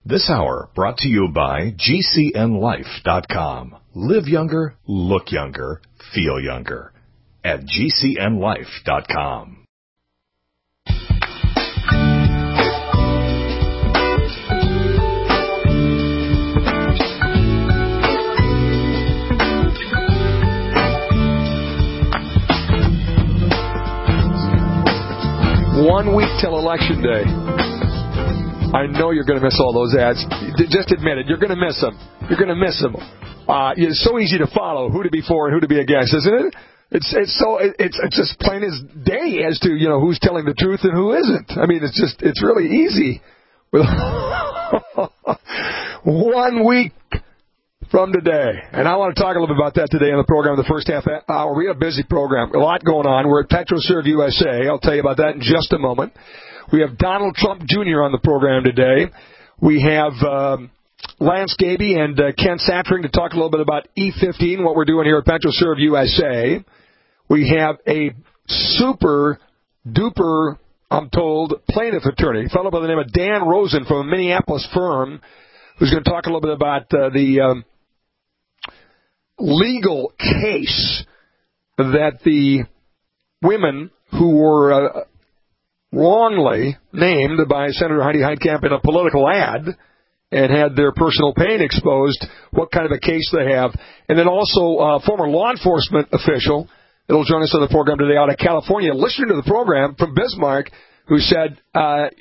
This hour brought to you by GCNLife.com. Live younger, look younger, feel younger. At GCNLife.com. One week till Election Day. I know you're going to miss all those ads. Just admit it. You're going to miss them. You're going to miss them. It's so easy to follow who to be for and who to be against, isn't it? It's just plain as day as to, who's telling the truth and who isn't. I mean, it's really easy. 1 week from today. And I want to talk a little bit about that today in the program, the first half hour. We have a busy program, a lot going on. We're at PetroServe USA. I'll tell you about that in just a moment. We have Donald Trump Jr. on the program today. We have Lance Gaby and Ken Satring to talk a little bit about E15, what we're doing here at PetroServe USA. We have a super-duper, I'm told, plaintiff attorney, a fellow by the name of Dan Rosen from a Minneapolis firm, who's going to talk a little bit about the legal case that the women who were wrongly named by Senator Heidi Heitkamp in a political ad and had their personal pain exposed, what kind of a case they have. And then also a former law enforcement official that will join us on the program today out of California, listening to the program from Bismarck, who said, I've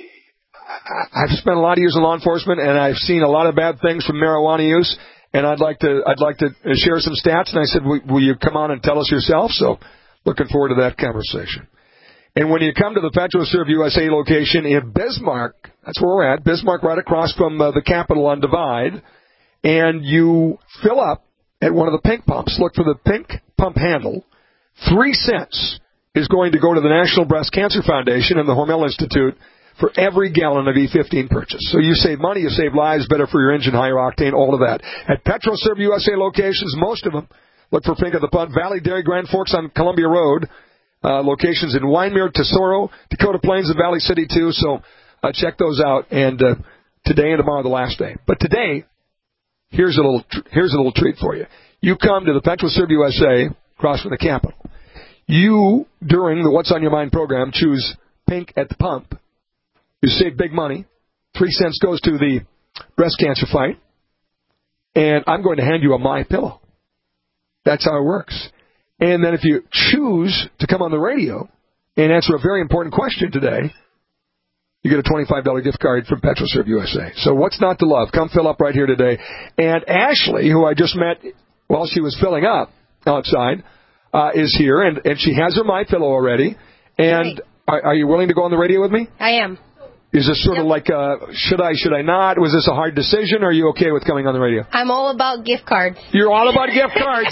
spent a lot of years in law enforcement, and I've seen a lot of bad things from marijuana use, and I'd like to share some stats. And I said, will you come on and tell us yourself? So looking forward to that conversation. And when you come to the PetroServe USA location in Bismarck, that's where we're at, Bismarck right across from the Capitol on Divide, and you fill up at one of the pink pumps, look for the pink pump handle, 3 cents is going to go to the National Breast Cancer Foundation and the Hormel Institute for every gallon of E15 purchase. So you save money, you save lives, better for your engine, higher octane, all of that. At PetroServe USA locations, most of them, look for Pink at the Pump, Valley Dairy, Grand Forks on Columbia Road, locations in Wyndmere, Tesoro, Dakota Plains, and Valley City too. So check those out. And today and tomorrow, the last day. But today, here's a little treat for you. You come to the PetroServe USA across from the Capitol. You, during the What's on Your Mind program, choose Pink at the Pump. You save big money. 3 cents goes to the breast cancer fight. And I'm going to hand you a MyPillow. That's how it works. And then if you choose to come on the radio and answer a very important question today, you get a $25 gift card from PetroServe USA. So what's not to love? Come fill up right here today. And Ashley, who I just met while she was filling up outside, is here. And she has her MyPillow already. And are you willing to go on the radio with me? I am. Is this sort of like, should I not? Was this a hard decision, or are you okay with coming on the radio? I'm all about gift cards. You're all about gift cards.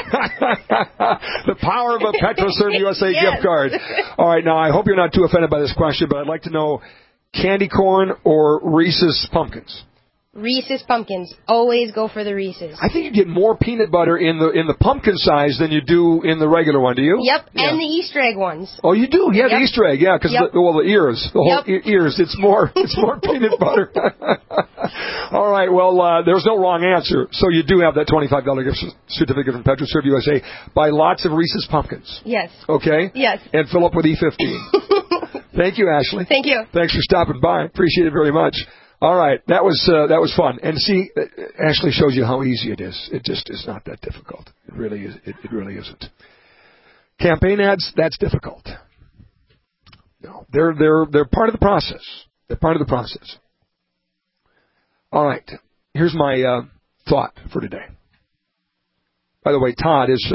The power of a PetroServe USA gift card. All right, now, I hope you're not too offended by this question, but I'd like to know candy corn or Reese's Pumpkins? Reese's Pumpkins. Always go for the Reese's. I think you get more peanut butter in the pumpkin size than you do in the regular one, do you? Yep, yeah. And the Easter egg ones. Oh, you do? Yeah, the Easter egg, yeah, because the ears, the whole ears, it's more peanut butter. All right, well, there's no wrong answer. So you do have that $25 gift certificate from PetroServe USA. Buy lots of Reese's Pumpkins. Yes. Okay? Yes. And fill up with E15. Thank you, Ashley. Thank you. Thanks for stopping by. Appreciate it very much. All right, that was fun. And see, Ashley shows you how easy it is. It just is not that difficult. It really is. It really isn't. Campaign ads, that's difficult. No, they're part of the process. They're part of the process. All right, here's my thought for today. By the way, Todd is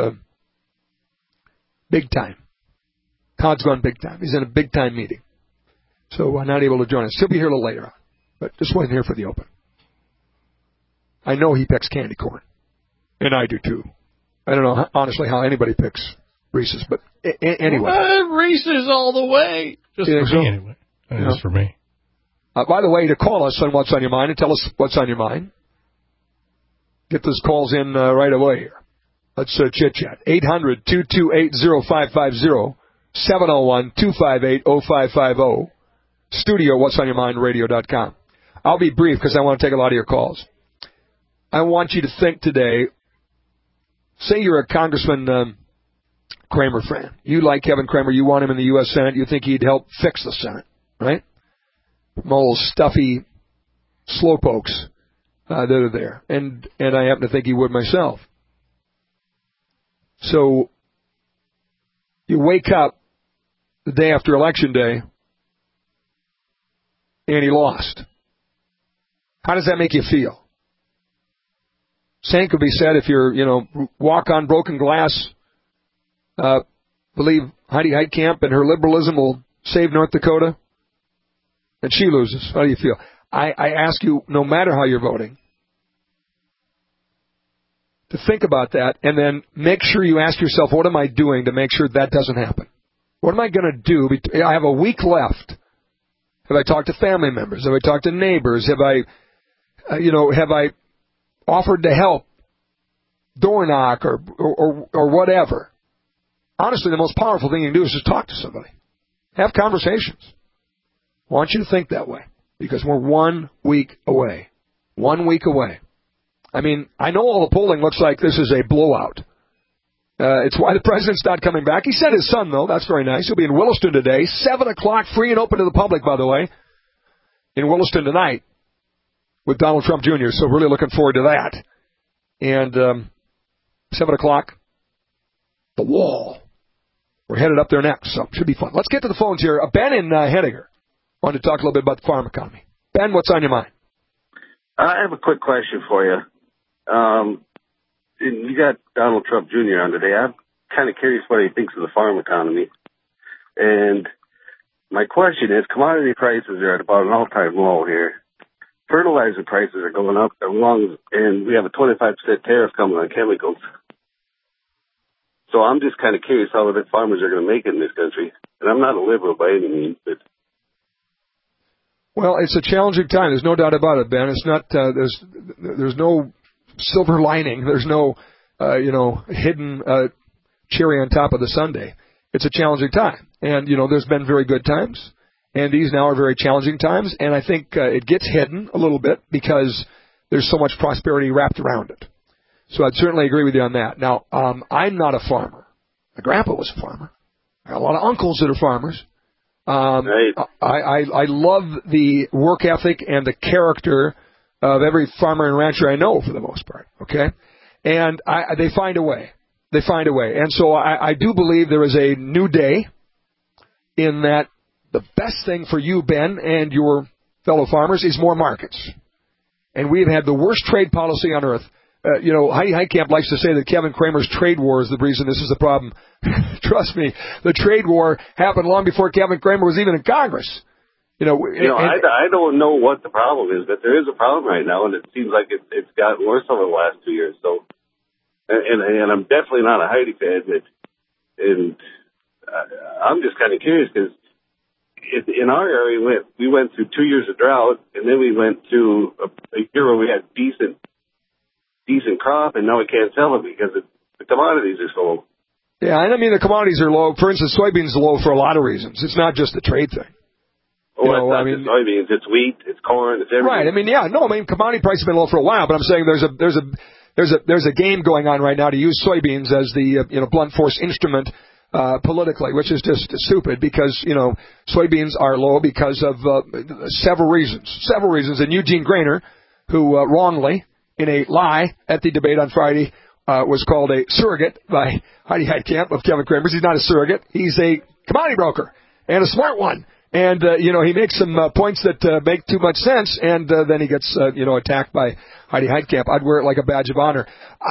big time. Todd's gone big time. He's in a big time meeting, so not able to join us. He'll be here a little later on. But just wasn't here for the open. I know he picks candy corn. And I do, too. I don't know, honestly, how anybody picks Reese's. But anyway. Reese's all the way. Just for me, anyway. Just for me. By the way, to call us on What's on Your Mind and tell us what's on your mind, get those calls in right away here. Let's chit-chat. 800-228-0550, 701-258-0550, studio whatsonyourmindradio.com. I'll be brief because I want to take a lot of your calls. I want you to think today, say you're a Congressman Cramer fan. You like Kevin Cramer. You want him in the U.S. Senate. You think he'd help fix the Senate, right? From all those stuffy slowpokes that are there. And I happen to think he would myself. So you wake up the day after Election Day and he lost. How does that make you feel? Same could be said if you're, walk on broken glass, believe Heidi Heitkamp and her liberalism will save North Dakota, and she loses. How do you feel? I ask you, no matter how you're voting, to think about that and then make sure you ask yourself, what am I doing to make sure that doesn't happen? What am I going to do? I have a week left. Have I talked to family members? Have I talked to neighbors? Have I offered to help, door knock or whatever? Honestly, the most powerful thing you can do is just talk to somebody. Have conversations. I want you to think that way because we're 1 week away. 1 week away. I mean, I know all the polling looks like this is a blowout. It's why the president's not coming back. He sent his son, though. That's very nice. He'll be in Williston today. 7 o'clock, free and open to the public, by the way, in Williston tonight with Donald Trump Jr., so really looking forward to that. And 7 o'clock, the wall. We're headed up there next, so it should be fun. Let's get to the phones here. Ben in Henninger wanted to talk a little bit about the farm economy. Ben, what's on your mind? I have a quick question for you. You got Donald Trump Jr. on today. I'm kind of curious what he thinks of the farm economy. And my question is, commodity prices are at about an all-time low here. Fertilizer prices are going up, and we have a 25% tariff coming on chemicals. So I'm just kind of curious how the farmers are going to make it in this country. And I'm not a liberal by any means, but... Well, it's a challenging time. There's no doubt about it, Ben. It's not. There's no silver lining. There's no hidden cherry on top of the sundae. It's a challenging time, and there's been very good times, and these now are very challenging times. And I think it gets hidden a little bit because there's so much prosperity wrapped around it. So I'd certainly agree with you on that. Now, I'm not a farmer. My grandpa was a farmer. I got a lot of uncles that are farmers. Right. I love the work ethic and the character of every farmer and rancher I know for the most part. Okay, and they find a way. They find a way, and so I do believe there is a new day. In that, the best thing for you, Ben, and your fellow farmers is more markets. And we've had the worst trade policy on earth. Heidi Heitkamp likes to say that Kevin Cramer's trade war is the reason this is a problem. Trust me, the trade war happened long before Kevin Cramer was even in Congress. I don't know what the problem is, but there is a problem right now, and it seems like it's gotten worse over the last 2 years. So, and I'm definitely not a Heidi fan, and I'm just kind of curious because in our area we went through 2 years of drought, and then we went to a year where we had decent crop, and now we can't sell it because the commodities are so low. Yeah, and I mean the commodities are low. For instance, soybeans are low for a lot of reasons. It's not just the trade thing. It's not just soybeans. It's wheat. It's corn. It's everything. Right. Commodity prices have been low for a while, but I'm saying there's a game going on right now to use soybeans as the blunt force instrument politically, which is just stupid because soybeans are low because of several reasons. And Eugene Grainer, who wrongly, in a lie at the debate on Friday, was called a surrogate by Heidi Heitkamp of Kevin Cramer's. He's not a surrogate. He's a commodity broker and a smart one. And, he makes some points that make too much sense, and then he gets, attacked by Heidi Heitkamp. I'd wear it like a badge of honor.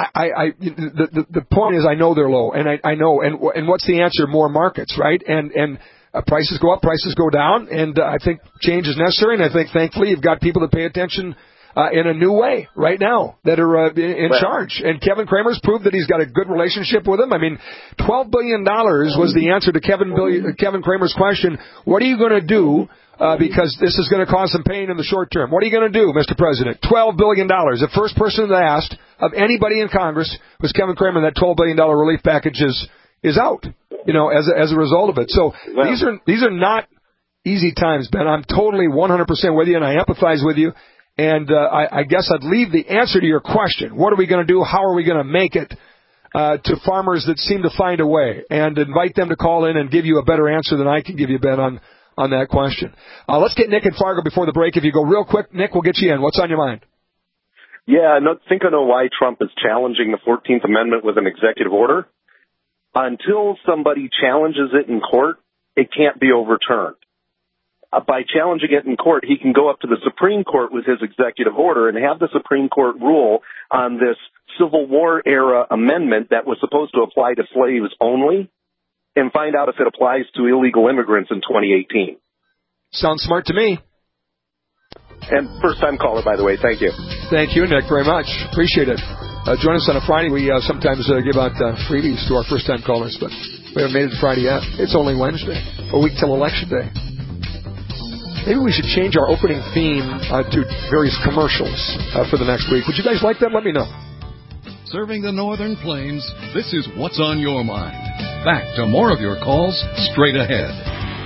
The point is I know they're low, and I know. And what's the answer? More markets, right? And prices go up, prices go down, and I think change is necessary, and I think, thankfully, you've got people that pay attention in a new way right now that are in charge. And Kevin Cramer's proved that he's got a good relationship with him. I mean, $12 billion was the answer to Kevin Cramer's question. What are you going to do? Because this is going to cause some pain in the short term. What are you going to do, Mr. President? $12 billion. The first person that asked of anybody in Congress was Kevin Cramer. That $12 billion relief package is out, as a result of it. So these are not easy times, Ben. I'm totally 100% with you, and I empathize with you. And I guess I'd leave the answer to your question. What are we going to do? How are we going to make it to farmers that seem to find a way? And invite them to call in and give you a better answer than I can give you, Ben, on that question. Let's get Nick in Fargo before the break. If you go real quick, Nick, we'll get you in. What's on your mind? Yeah, I think I know why Trump is challenging the 14th Amendment with an executive order. Until somebody challenges it in court, it can't be overturned. By challenging it in court, he can go up to the Supreme Court with his executive order and have the Supreme Court rule on this Civil War era amendment that was supposed to apply to slaves only and find out if it applies to illegal immigrants in 2018. Sounds smart to me. And first-time caller, by the way. Thank you. Thank you, Nick, very much. Appreciate it. Join us on a Friday. We sometimes give out freebies to our first-time callers, but we haven't made it to Friday yet. It's only Wednesday, a week till Election Day. Maybe we should change our opening theme to various commercials for the next week. Would you guys like that? Let me know. Serving the Northern Plains, this is What's on Your Mind. Back to more of your calls straight ahead.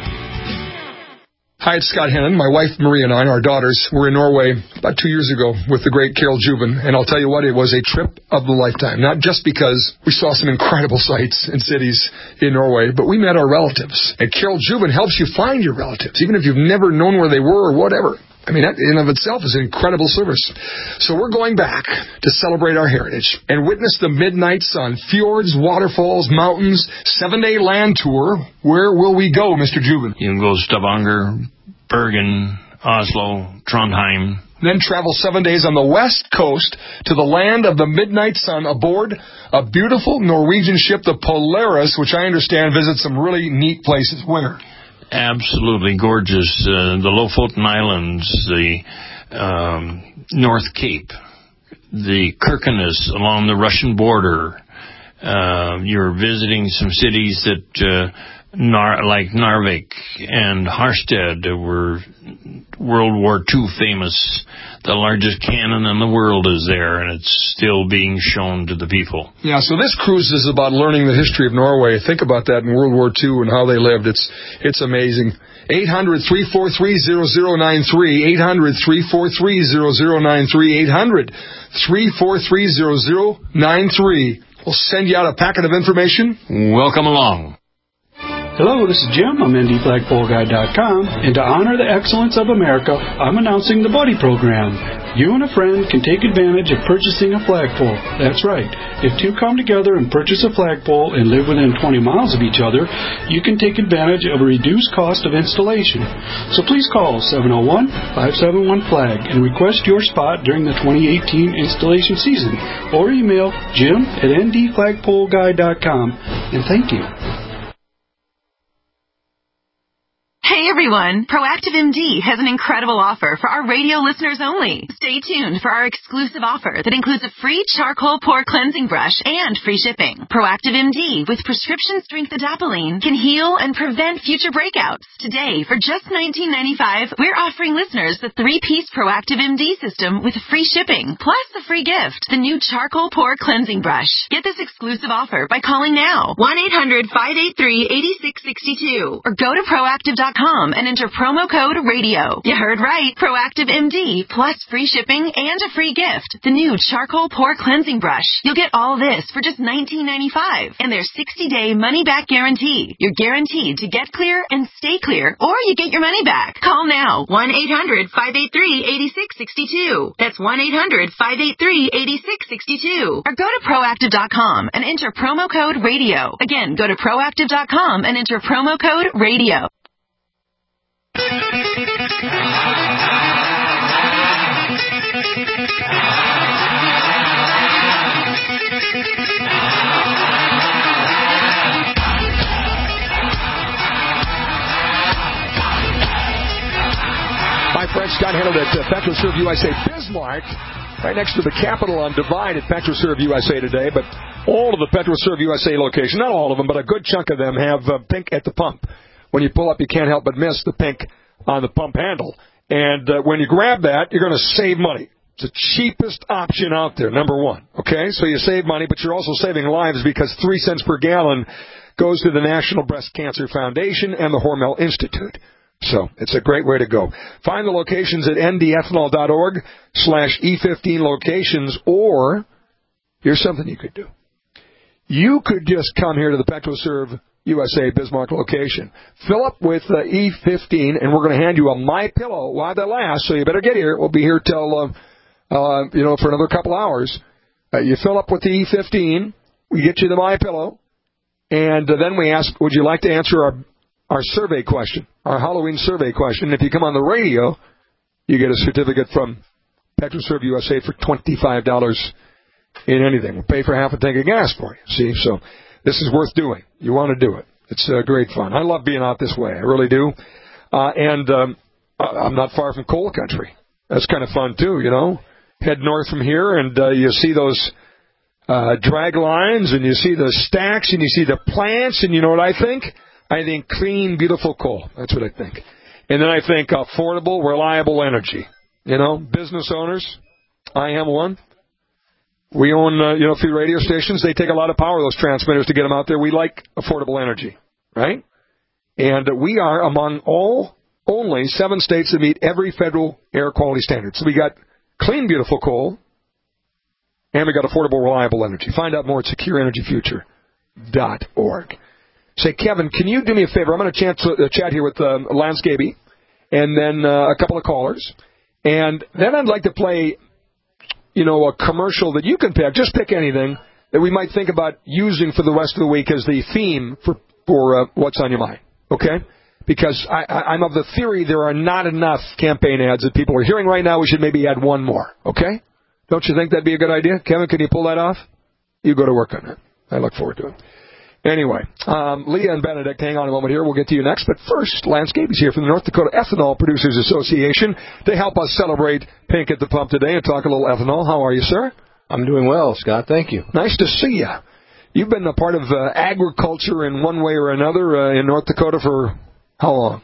Hi, it's Scott Hennon. My wife, Marie, and I, our daughters, were in Norway about 2 years ago with the great Carol Juven. And I'll tell you what, it was a trip of the lifetime. Not just because we saw some incredible sights and cities in Norway, but we met our relatives. And Carol Juven helps you find your relatives, even if you've never known where they were or whatever. I mean, that in and of itself is an incredible service. So we're going back to celebrate our heritage and witness the midnight sun, fjords, waterfalls, mountains, 7-day land tour. Where will we go, Mr. Juven? You can go to Stavanger, Bergen, Oslo, Trondheim. Then travel 7 days on the west coast to the land of the midnight sun aboard a beautiful Norwegian ship, the Polaris, which I understand visits some really neat places. Where? Absolutely gorgeous. The Lofoten Islands, the North Cape, the Kirkenes along the Russian border. You're visiting some cities that like Narvik and Harstad were World War II famous. The largest cannon in the world is there, and it's still being shown to the people. Yeah, so this cruise is about learning the history of Norway. Think about that in World War II and how they lived. It's amazing. 800-343-0093, 800-343-0093, 800-343-0093. We'll send you out a packet of information. Welcome along. Hello, this is Jim. I'm NDFlagpoleGuy.com, and to honor the excellence of America, I'm announcing the Buddy Program. You and a friend can take advantage of purchasing a flagpole. That's right. If two come together and purchase a flagpole and live within 20 miles of each other, you can take advantage of a reduced cost of installation. So please call 701-571-FLAG and request your spot during the 2018 installation season, or email jim@ndflagpoleguy.com, and thank you. Hey everyone, Proactive MD has an incredible offer for our radio listeners only. Stay tuned for our exclusive offer that includes a free charcoal pore cleansing brush and free shipping. Proactive MD with prescription strength adapalene can heal and prevent future breakouts. Today, for just $19.95, we're offering listeners the 3-piece Proactive MD system with free shipping, plus the free gift, the new charcoal pore cleansing brush. Get this exclusive offer by calling now, 1-800-583-8662, or go to proactive.com and enter promo code RADIO. You heard right. Proactive MD plus free shipping and a free gift. The new charcoal pore cleansing brush. You'll get all this for just $19.95 and their 60-day money-back guarantee. You're guaranteed to get clear and stay clear, or you get your money back. Call now. 1-800-583-8662. That's 1-800-583-8662. Or go to proactive.com and enter promo code RADIO. Again, go to proactive.com and enter promo code RADIO. My friend Scott Hennon at PetroServe USA Bismarck, right next to the Capitol on Divide at PetroServe USA today. But all of the PetroServe USA locations, not all of them, but a good chunk of them have pink at the pump. When you pull up, you can't help but miss the pink on the pump handle. And when you grab that, you're going to save money. It's the cheapest option out there, number one. Okay, so you save money, but you're also saving lives because 3 cents per gallon goes to the National Breast Cancer Foundation and the Hormel Institute. So it's a great way to go. Find the locations at ndethanol.org/E15 locations, or here's something you could do. You could just come here to the PetroServe USA Bismarck location. Fill up with E15, and we're going to hand you a MyPillow while they last, so you better get here. We'll be here till, for another couple hours. You fill up with the E15, we get you the MyPillow, and then we ask, would you like to answer our survey question, our Halloween survey question? If you come on the radio, you get a certificate from PetroServe USA for $25 in anything. We'll pay for half a tank of gas for you. See, so this is worth doing. You want to do it. It's great fun. I love being out this way. I really do. And I'm not far from coal country. That's kind of fun, too, Head north from here, and you see those drag lines, and you see the stacks, and you see the plants, and you know what I think? I think clean, beautiful coal. That's what I think. And then I think affordable, reliable energy. Business owners. I am one. We own, a few radio stations. They take a lot of power, those transmitters, to get them out there. We like affordable energy, right? And we are among only 7 states that meet every federal air quality standard. So we got clean, beautiful coal, and we got affordable, reliable energy. Find out more at securenergyfuture.org. Say, Kevin, can you do me a favor? I'm going to chat here with Landscapey and then a couple of callers. And then I'd like to play, a commercial that you can pick. Just pick anything that we might think about using for the rest of the week as the theme for What's on Your Mind. Okay? Because I'm of the theory there are not enough campaign ads that people are hearing right now. We should maybe add one more. Okay? Don't you think that'd be a good idea? Kevin, can you pull that off? You go to work on it. I look forward to it. Anyway, Leah and Benedict, hang on a moment here. We'll get to you next. But first, Landscape is here from the North Dakota Ethanol Producers Association to help us celebrate Pink at the Pump today and talk a little ethanol. How are you, sir? I'm doing well, Scott. Thank you. Nice to see you. You've been a part of agriculture in one way or another in North Dakota for how long?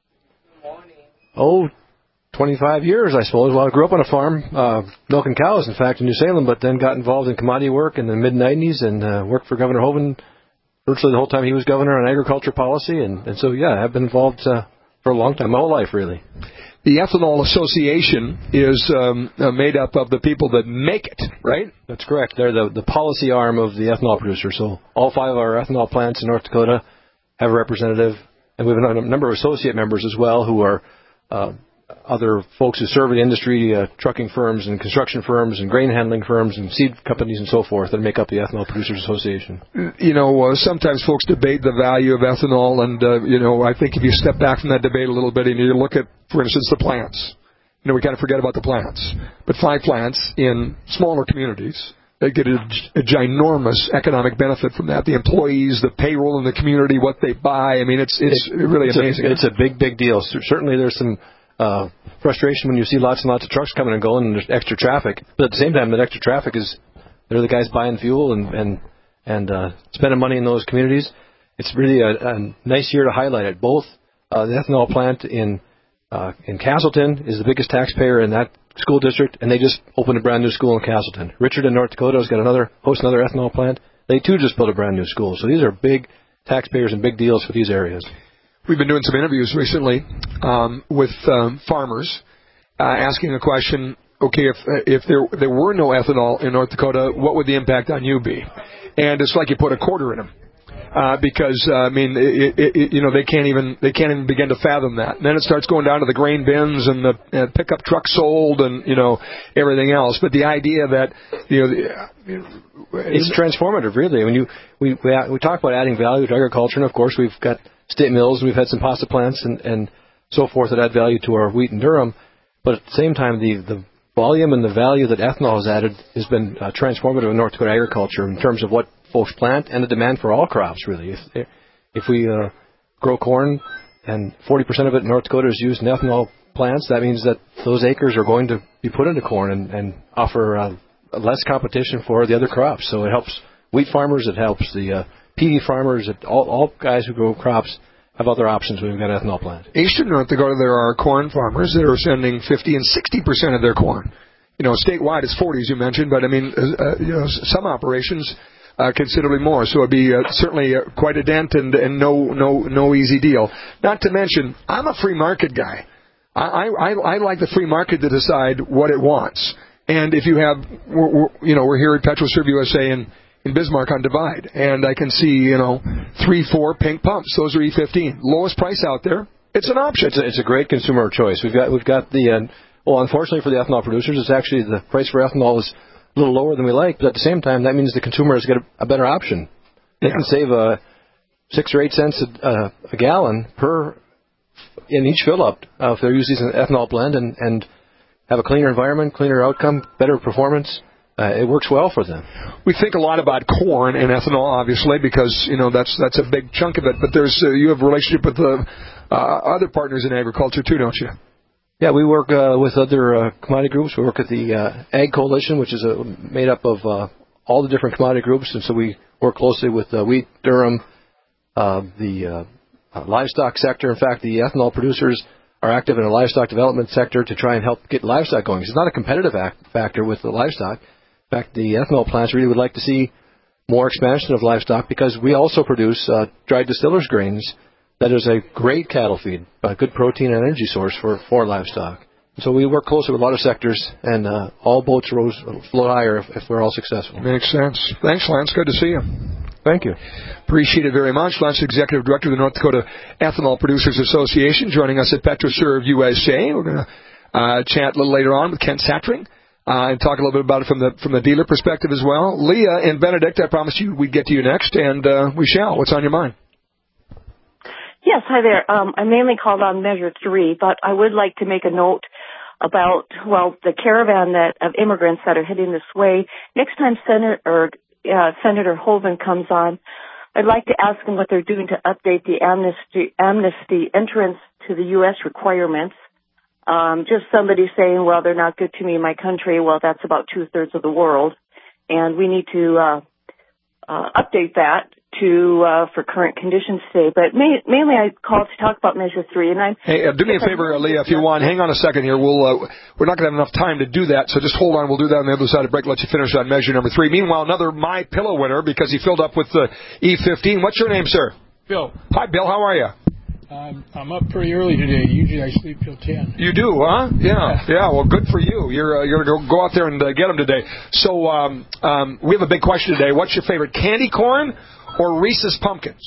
25 years, I suppose. Well, I grew up on a farm, milking cows, in fact, in New Salem, but then got involved in commodity work in the mid-'90s and worked for Governor Hoeven virtually the whole time he was governor on agriculture policy. And so, yeah, I've been involved for a long time, my whole life, really. The Ethanol Association is made up of the people that make it, right? That's correct. They're the policy arm of the ethanol producer. So all 5 of our ethanol plants in North Dakota have a representative, and we have a number of associate members as well who are other folks who serve the industry, trucking firms and construction firms and grain handling firms and seed companies and so forth that make up the Ethanol Producers Association. Sometimes folks debate the value of ethanol, and, I think if you step back from that debate a little bit and you look at, for instance, the plants, we kind of forget about the plants. But 5 plants in smaller communities, they get a ginormous economic benefit from that. The employees, the payroll in the community, what they buy. I mean, it's really amazing. It's a big, big deal. Certainly there's some frustration when you see lots and lots of trucks coming and going and there's extra traffic. But at the same time, that extra traffic they're the guys buying fuel and spending money in those communities. It's really a nice year to highlight it. Both the ethanol plant in Castleton is the biggest taxpayer in that school district, and they just opened a brand new school in Castleton. Richard in North Dakota has got hosts another ethanol plant. They too just built a brand new school. So these are big taxpayers and big deals for these areas. We've been doing some interviews recently with farmers asking the question, okay, if there were no ethanol in North Dakota, what would the impact on you be? And it's like you put a quarter in them. Because they can't even begin to fathom that. And then it starts going down to the grain bins and the pickup truck sold and everything else. But the idea that it's transformative, really. I mean, we talk about adding value to agriculture, and of course we've got state mills and we've had some pasta plants and so forth that add value to our wheat and durum. But at the same time, the volume and the value that ethanol has added has been transformative in North Dakota agriculture in terms of what folks plant and the demand for all crops, really. If we grow corn and 40% of it in North Dakota is used in ethanol plants, that means that those acres are going to be put into corn and offer less competition for the other crops. So it helps wheat farmers, it helps the peavy farmers, all guys who grow crops have other options when we've got an ethanol plant. Eastern North Dakota, there are corn farmers that are sending 50 and 60% of their corn. Statewide it's 40, as you mentioned, but I mean, some operations considerably more. So it'd be certainly quite a dent and no easy deal. Not to mention, I'm a free market guy. I like the free market to decide what it wants. And if you have, we're here at PetroServe USA in Bismarck on Divide, and I can see, 3-4 pink pumps. Those are E15. Lowest price out there. It's an option. It's a great consumer choice. We've got the unfortunately for the ethanol producers, it's actually the price for ethanol is a little lower than we like, but at the same time, that means the consumer has got a better option. They can save 6 or 8 cents a gallon in each fill up if they're using an ethanol blend and have a cleaner environment, cleaner outcome, better performance. It works well for them. We think a lot about corn and ethanol, obviously, because that's a big chunk of it. But you have a relationship with other partners in agriculture too, don't you? Yeah, we work with other commodity groups. We work at the Ag Coalition, which is made up of all the different commodity groups, and so we work closely with wheat, durum, the livestock sector. In fact, the ethanol producers are active in a livestock development sector to try and help get livestock going. It's not a competitive factor with the livestock. In fact, the ethanol plants really would like to see more expansion of livestock because we also produce dried distillers grains that is a great cattle feed, a good protein and energy source for livestock. So we work closely with a lot of sectors, and all boats float higher if we're all successful. Makes sense. Thanks, Lance. Good to see you. Thank you. Appreciate it very much. Lance, Executive Director of the North Dakota Ethanol Producers Association, joining us at PetroServe USA. We're going to chat a little later on with Kent Satring and talk a little bit about it from the dealer perspective as well. Leah and Benedict, I promised you we'd get to you next, and we shall. What's on your mind? Yes, hi there. I mainly called on Measure 3, but I would like to make a note about, the caravan of immigrants that are heading this way. Next time Senator Hoeven comes on, I'd like to ask him what they're doing to update the amnesty entrance to the U.S. requirements. Just somebody saying, they're not good to me in my country. Well, that's about 2/3 of the world. And we need to update that for current conditions today. But mainly I called to talk about Measure 3. And Hey, do me a favor, Leah, if you want. Hang on a second here. We're not going to have enough time to do that, so just hold on. We'll do that on the other side of break. Let you finish on Measure number 3. Meanwhile, another My Pillow winner because he filled up with the E15. What's your name, sir? Bill. Hi, Bill. How are you? I'm up pretty early today. Usually I sleep till 10. You do, huh? Yeah. Well, good for you. You're going to go out there and get them today. So we have a big question today. What's your favorite, candy corn or Reese's Pumpkins?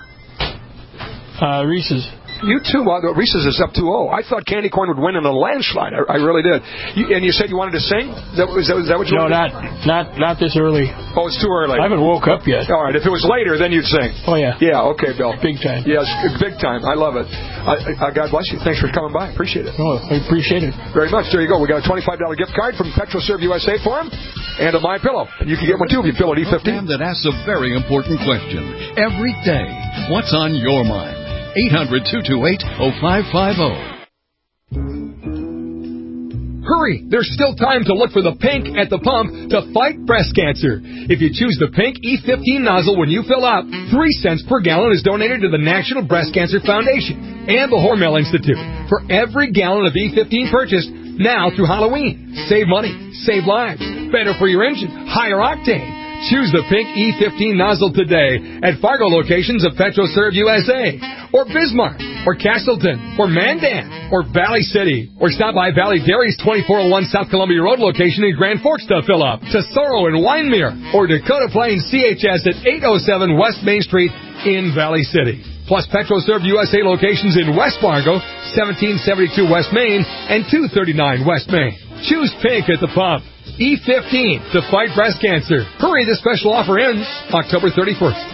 Reese's. You too. Reese's is up 2-0. I thought candy corn would win in a landslide. I really did. And you said you wanted to sing? Is that what you wanted? No, not this early. Oh, it's too early. I haven't woke up yet. All right. If it was later, then you'd sing. Oh, yeah. Yeah, okay, Bill. Big time. Yes, big time. I love it. God bless you. Thanks for coming by. Appreciate it. Oh, I appreciate it. Very much. There you go. We got a $25 gift card from PetroServe USA for him and a My Pillow. And you can get one, too, if you fill at E15. That asks a very important question every day. What's on your mind? 800-228-0550. Hurry! There's still time to look for the pink at the pump to fight breast cancer. If you choose the pink E15 nozzle when you fill up, 3 cents per gallon is donated to the National Breast Cancer Foundation and the Hormel Institute for every gallon of E15 purchased now through Halloween. Save money, save lives, better for your engine, higher octane. Choose the pink E15 nozzle today at Fargo locations of PetroServe USA, or Bismarck, or Castleton, or Mandan, or Valley City, or stop by Valley Dairy's 2401 South Columbia Road location in Grand Forks to fill up, Tesoro in Winemere, or Dakota Plains CHS at 807 West Main Street in Valley City. Plus PetroServe USA locations in West Fargo, 1772 West Main, and 239 West Main. Choose pink at the pump. E15 to fight breast cancer. Hurry, this special offer ends October 31st.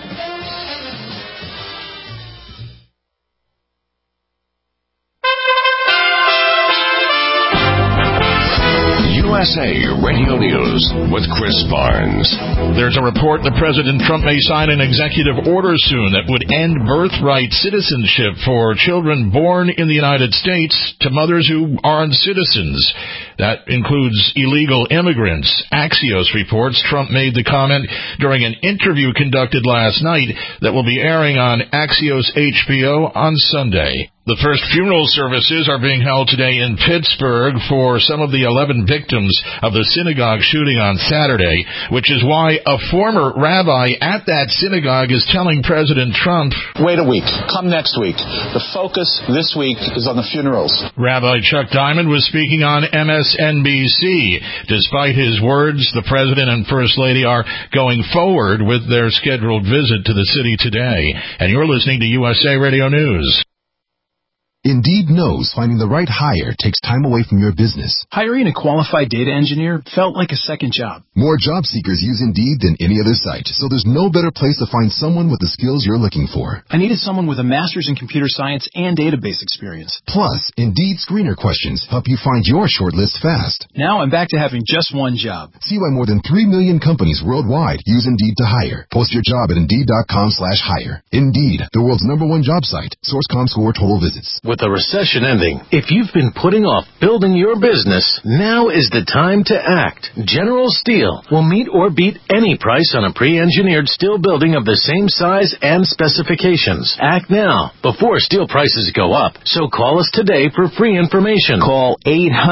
USA Radio News with Chris Barnes. There's a report that President Trump may sign an executive order soon that would end birthright citizenship for children born in the United States to mothers who aren't citizens. That includes illegal immigrants. Axios reports Trump made the comment during an interview conducted last night that will be airing on Axios HBO on Sunday. The first funeral services are being held today in Pittsburgh for some of the 11 victims of the synagogue shooting on Saturday, which is why a former rabbi at that synagogue is telling President Trump, "Wait a week. Come next week. The focus this week is on the funerals." Rabbi Chuck Diamond was speaking on MSNBC. Despite his words, the President and First Lady are going forward with their scheduled visit to the city today. And you're listening to USA Radio News. Indeed knows finding the right hire takes time away from your business. Hiring a qualified data engineer felt like a second job. More job seekers use Indeed than any other site, so there's no better place to find someone with the skills you're looking for. I needed someone with a master's in computer science and database experience. Plus, Indeed screener questions help you find your shortlist fast. Now I'm back to having just one job. See why more than 3 million companies worldwide use Indeed to hire. Post your job at Indeed.com/hire. Indeed, the world's #1 job site. Source ComScore total visits. With the recession ending, if you've been putting off building your business, now is the time to act. General Steel will meet or beat any price on a pre-engineered steel building of the same size and specifications. Act now before steel prices go up. So call us today for free information. Call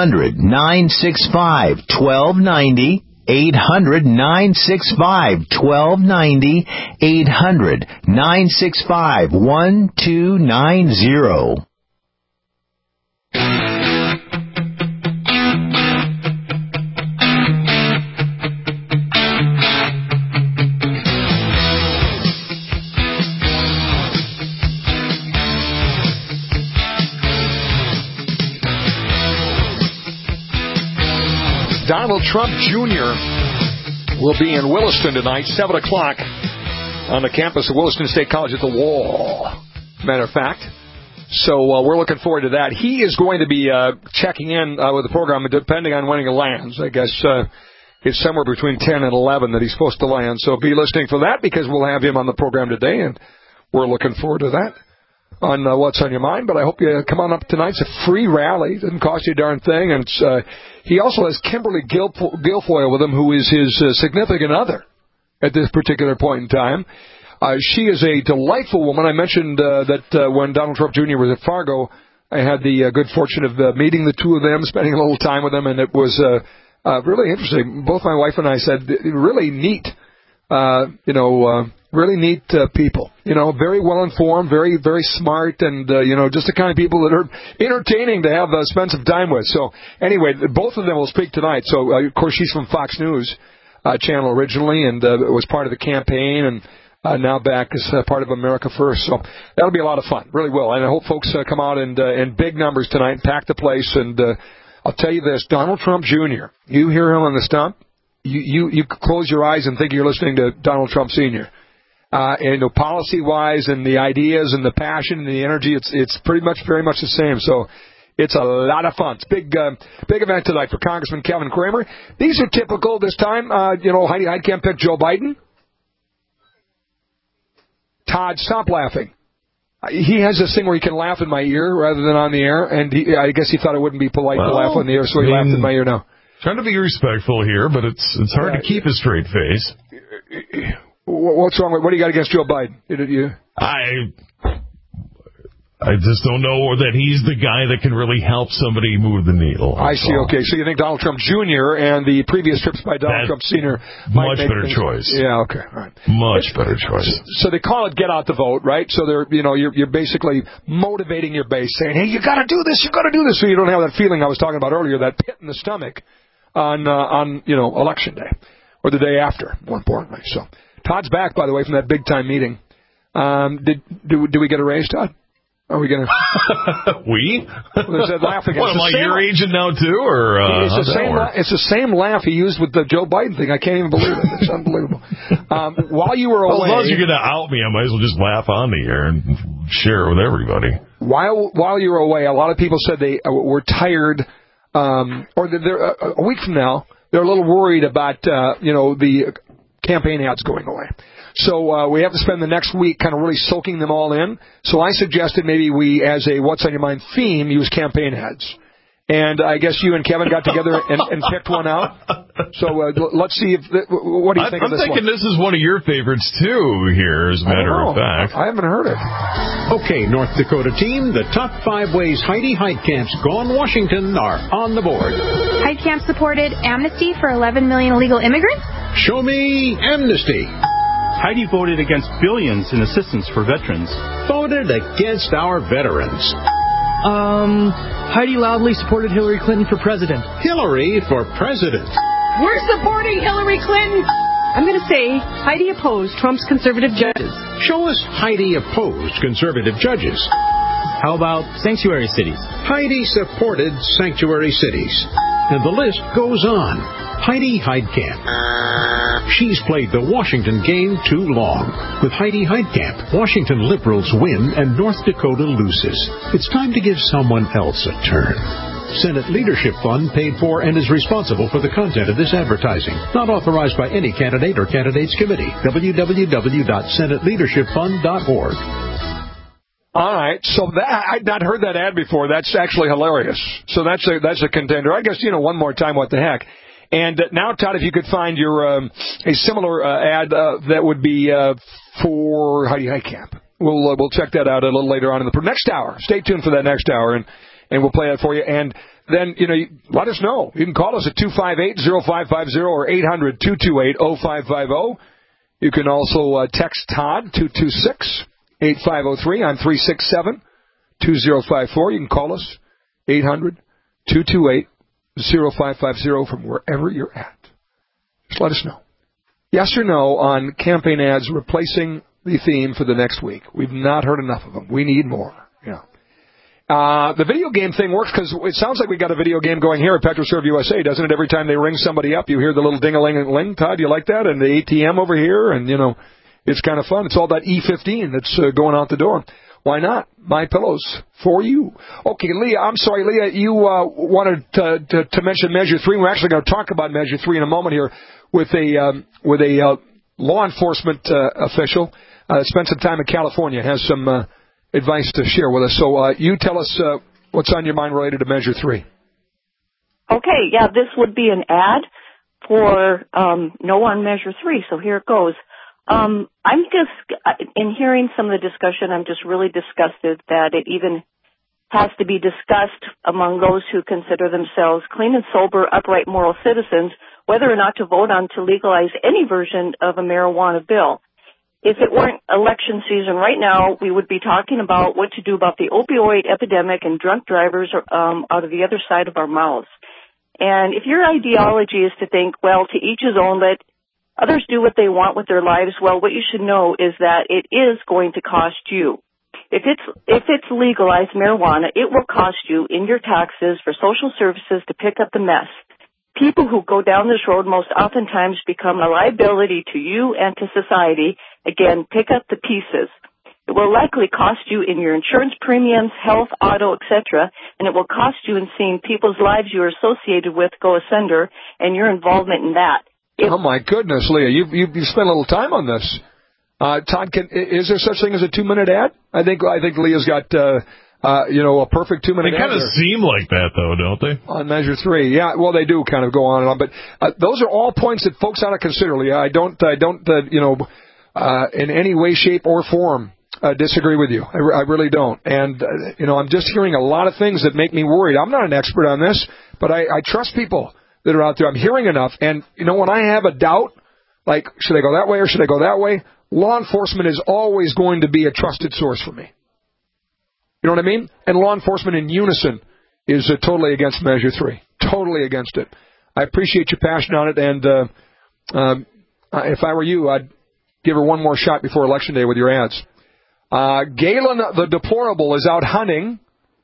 800-965-1290. 800-965-1290. 800-965-1290. Donald Trump Jr. will be in Williston tonight, 7 o'clock, on the campus of Williston State College at the Wall, matter of fact. So we're looking forward to that. He is going to be checking in with the program, depending on when he lands. I guess it's somewhere between 10 and 11 that he's supposed to land. So be listening for that, because we'll have him on the program today, and we're looking forward to that on What's on Your Mind. But I hope you come on up tonight. It's a free rally. It doesn't cost you a darn thing. And he also has Kimberly Guilfoyle with him, who is his significant other at this particular point in time. She is a delightful woman. I mentioned that when Donald Trump Jr. was at Fargo, I had the good fortune of meeting the two of them, spending a little time with them, and it was really interesting. Both my wife and I said, really neat, really neat people. Very well informed, very, very smart, and, just the kind of people that are entertaining to have spend some time with. So, anyway, both of them will speak tonight. So, of course, she's from Fox News channel originally, and was part of the campaign, and now back as part of America First. So that'll be a lot of fun. Really will. And I hope folks come out in big numbers tonight and pack the place. And I'll tell you this, Donald Trump Jr., you hear him on the stump, you close your eyes and think you're listening to Donald Trump Sr. And policy-wise and the ideas and the passion and the energy, it's pretty much very much the same. So it's a lot of fun. It's a big event tonight for Congressman Kevin Cramer. These are typical this time. Heidi Heitkamp picked Joe Biden. Todd, stop laughing. He has this thing where he can laugh in my ear rather than on the air, and I guess he thought it wouldn't be polite to laugh on the air, so he laughed in my ear now. Trying to be respectful here, but it's hard to keep a straight face. What's wrong with what do you got against Joe Biden? I just don't know that he's the guy that can really help somebody move the needle. I see. Okay, so you think Donald Trump Jr. and the previous trips by Donald Trump Sr. much better choice. Yeah. Okay. All right. Much better choice. So they call it "get out the vote," right? So they're you're basically motivating your base, saying, "Hey, you got to do this. You got to do this," so you don't have that feeling I was talking about earlier, that pit in the stomach on election day or the day after, more importantly. So Todd's back, by the way, from that big time meeting. Do we get a raise, Todd? Are we going to... We? There's that laugh again. What, am I your agent now, too? Or it's the same laugh he used with the Joe Biden thing. I can't even believe it. It's unbelievable. While you were away... As long as you're going to out me, I might as well just laugh on the air and share it with everybody. While you were away, a lot of people said they were tired, or they're, a week from now, they're a little worried about, the campaign ads going away. So we have to spend the next week kind of really soaking them all in. So I suggested maybe we, as a What's on Your Mind theme, use campaign ads. And I guess you and Kevin got together and picked one out. So let's see what do you think of this one? I'm thinking this is one of your favorites, too, here, as a matter of fact. I haven't heard it. Okay, North Dakota team, the top 5 ways Heidi Heitkamp's Gone Washington are on the board. Heitkamp supported amnesty for 11 million illegal immigrants. Show me amnesty. Heidi voted against billions in assistance for veterans. Voted against our veterans. Heidi loudly supported Hillary Clinton for president. Hillary for president. We're supporting Hillary Clinton. I'm going to say Heidi opposed Trump's conservative judges. Show us Heidi opposed conservative judges. How about sanctuary cities? Heidi supported sanctuary cities. And the list goes on. Heidi Heitkamp. She's played the Washington game too long. With Heidi Heitkamp, Washington liberals win and North Dakota loses. It's time to give someone else a turn. Senate Leadership Fund paid for and is responsible for the content of this advertising. Not authorized by any candidate or candidates committee. www.senateleadershipfund.org. All right, so I'd not heard that ad before. That's actually hilarious. So that's a contender. I guess, one more time, what the heck. And now, Todd, if you could find your a similar ad that would be for Heidi Heitkamp. We'll check that out a little later on in the next hour. Stay tuned for that next hour, and we'll play that for you. And then, let us know. You can call us at 258-0550 or 800-228-0550. You can also text Todd, 226-8503 on 367-2054. You can call us, 800-228-0550 from wherever you're at. Just let us know. Yes or no on campaign ads replacing the theme for the next week. We've not heard enough of them. We need more. Yeah. The video game thing works because it sounds like we got a video game going here at PetroServe USA, doesn't it? Every time they ring somebody up, you hear the little ding-a-ling-a-ling. Todd, you like that? And the ATM over here, and, it's kind of fun. It's all that E15 that's going out the door. Why not? My pillows for you. Okay, Leah, I'm sorry, Leah, you wanted to mention Measure 3. We're actually going to talk about Measure 3 in a moment here with a law enforcement official. Spent some time in California, has some advice to share with us. So you tell us what's on your mind related to Measure 3. Okay, yeah, this would be an ad for No on Measure 3, so here it goes. I'm just, in hearing some of the discussion, I'm just really disgusted that it even has to be discussed among those who consider themselves clean and sober, upright, moral citizens, whether or not to vote on to legalize any version of a marijuana bill. If it weren't election season right now, we would be talking about what to do about the opioid epidemic and drunk drivers out of the other side of our mouths. And if your ideology is to think, well, to each his own, let others do what they want with their lives, well, what you should know is that it is going to cost you. If it's legalized marijuana, it will cost you in your taxes for social services to pick up the mess. People who go down this road most oftentimes become a liability to you and to society. Again, pick up the pieces. It will likely cost you in your insurance premiums, health, auto, etc., and it will cost you in seeing people's lives you are associated with go asunder and your involvement in that. Oh my goodness, Leah, you've spent a little time on this. Todd, is there such thing as a 2-minute ad? I think Leah's got a perfect 2-minute ad. They kind of seem like that, though, don't they? On Measure 3, yeah. Well, they do kind of go on and on, but those are all points that folks ought to consider, Leah. I don't in any way, shape, or form disagree with you. I really don't. And I'm just hearing a lot of things that make me worried. I'm not an expert on this, but I trust people that are out there. I'm hearing enough. And, when I have a doubt, like, should I go that way or should I go that way? Law enforcement is always going to be a trusted source for me. You know what I mean? And law enforcement in unison is totally against Measure 3. Totally against it. I appreciate your passion on it. And if I were you, I'd give her one more shot before Election Day with your ads. Galen the Deplorable is out hunting.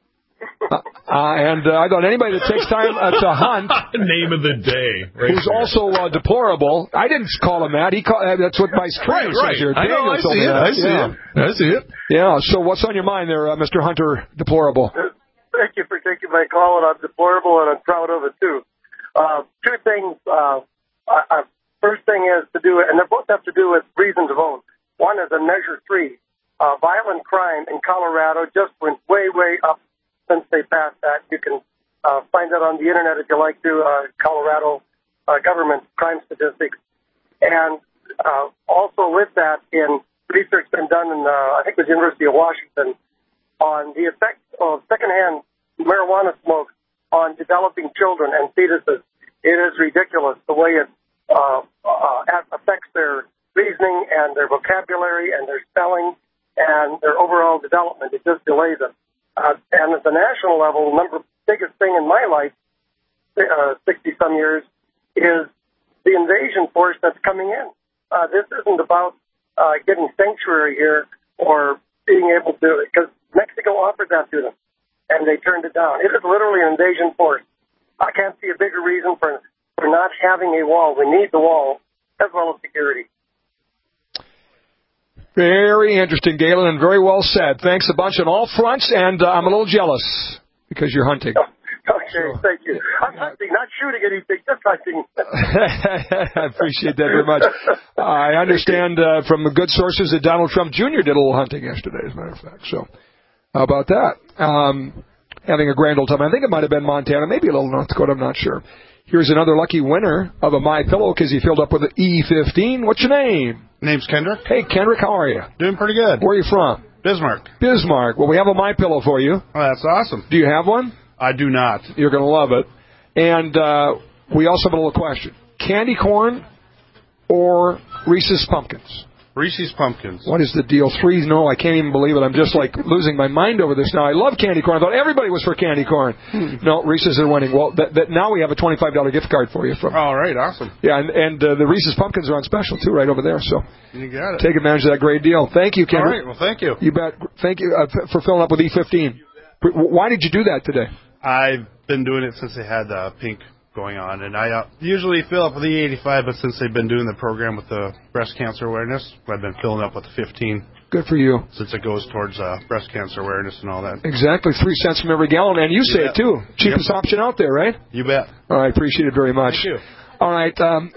And I thought anybody that takes time to hunt, name of the day, right, who's there. Also deplorable. I didn't call him that. That's what my screen says here. I know. I see it. Yeah. So what's on your mind there, Mr. Hunter Deplorable? Thank you for taking my call, and I'm deplorable, and I'm proud of it too. Two things. First thing is to do, and they both have to do with reason to vote. One is a Measure 3. Violent crime in Colorado just went way, way up since they passed that. You can find that on the internet if you like to. Colorado government crime statistics. And also with that, in research been done in, I think it was University of Washington, on the effect of secondhand marijuana smoke on developing children and fetuses. It is ridiculous the way it affects their reasoning and their vocabulary and their spelling and their overall development. It just delays it. And at the national level, the biggest thing in my life, 60-some years, is the invasion force that's coming in. This isn't about getting sanctuary here or being able to, because Mexico offered that to them, and they turned it down. It is literally an invasion force. I can't see a bigger reason for not having a wall. We need the wall as well as security. Very interesting, Galen, and very well said. Thanks a bunch on all fronts, and I'm a little jealous because you're hunting. Okay, thank you. I'm hunting, not shooting anything, just hunting. I appreciate that very much. I understand from good sources that Donald Trump Jr. did a little hunting yesterday, as a matter of fact. So how about that? Having a grand old time. I think it might have been Montana, maybe a little North Dakota, I'm not sure. Here's another lucky winner of a MyPillow because he filled up with an E15. What's your name? Name's Kendrick. Hey, Kendrick, how are you? Doing pretty good. Where are you from? Bismarck. Bismarck. Well, we have a MyPillow for you. Oh, that's awesome. Do you have one? I do not. You're going to love it. And we also have a little question. Candy corn or Reese's Pumpkins? Reese's Pumpkins. What is the deal? 3? No, I can't even believe it. I'm just like losing my mind over this now. I love candy corn. I thought everybody was for candy corn. No, Reese's are winning. Well, now we have a $25 gift card for you. All right, awesome. Yeah, and the Reese's Pumpkins are on special, too, right over there. So you got it. Take advantage of that great deal. Thank you, Kendrick. All right, well, thank you. You bet. Thank you for filling up with E15. Why did you do that today? I've been doing it since they had pink going on, and I usually fill up with the 85, but since they've been doing the program with the breast cancer awareness, I've been filling up with the 15. Good for you. Since it goes towards breast cancer awareness and all that. Exactly, 3 cents from every gallon, and you say it too. Cheapest option out there, right? You bet. All right, appreciate it very much. Thank you. All right,